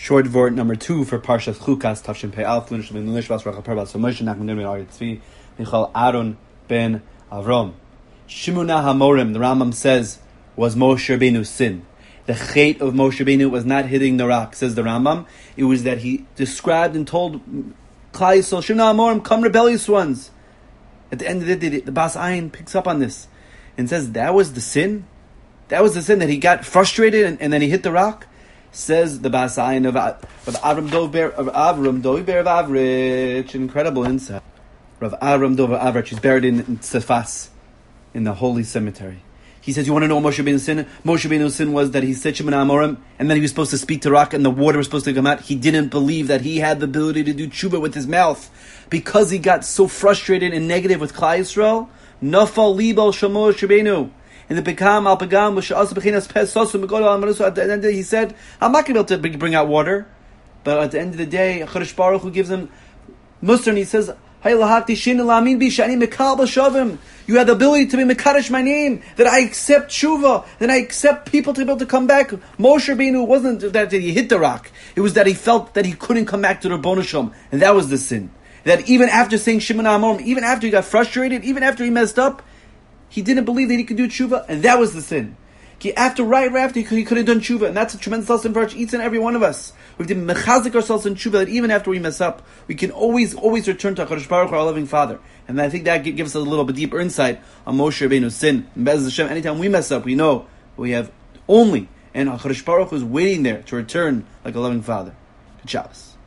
Short word number 2 for Parshas Chukas, Tavshin Pei Alf, Lunish Ben Lunish Bas Rachel Perbas, so Moshe Nachman Ben Ari Tzvi, Michal Aaron ben Avram. Shimuna Hamorim, the Rambam says, was Moshe Rabbeinu's sin. The chait of Moshe Rabbeinu was not hitting the rock, says the Rambam. It was that he described and told Klal Yisrael, Shimuna Hamorim, come rebellious ones. At the end of the day, the Bas Ayin picks up on this and says that was the sin. That was the sin, that he got frustrated and then he hit the rock. Says the Bas Ayin of Avram Dover of Avrich, incredible insight. Rav Avram Dover Avrich, he's buried in Tzefas, in the holy cemetery. He says, you want to know Moshe Rabbeinu's sin? Moshe Rabbeinu's sin was that he said Shemona Amorim, and then he was supposed to speak to rock, and the water was supposed to come out. He didn't believe that he had the ability to do tshuva with his mouth, because he got so frustrated and negative with Klal Yisrael. Nafal libo shel Moshe Rabbeinu. In the Pekam al Pegam, at the end of the day, he said, I'm not going to be able to bring out water. But at the end of the day, Chodesh Baruch Hu gives him Musar, and he says, you have the ability to be Mekadosh my name, that I accept tshuva, that I accept people to be able to come back. Moshe Rabbeinu wasn't that he hit the rock. It was that he felt that he couldn't come back to the Rebbeinu Shalom, and that was the sin. That even after saying Shemona Amorim, even after he got frustrated, even after he messed up, he didn't believe that he could do tshuva, and that was the sin. Right after he could have done tshuva, and that's a tremendous lesson for each and every one of us. We have to mechazik ourselves in tshuva, that even after we mess up, we can always return to HaKadosh Baruch Hu, our loving Father. And I think that gives us a little bit deeper insight on Moshe Rabbeinu's sin. And Be'ez Hashem, anytime we mess up, we know we have only, and HaKadosh Baruch Hu is waiting there to return like a loving Father. Good Shabbos.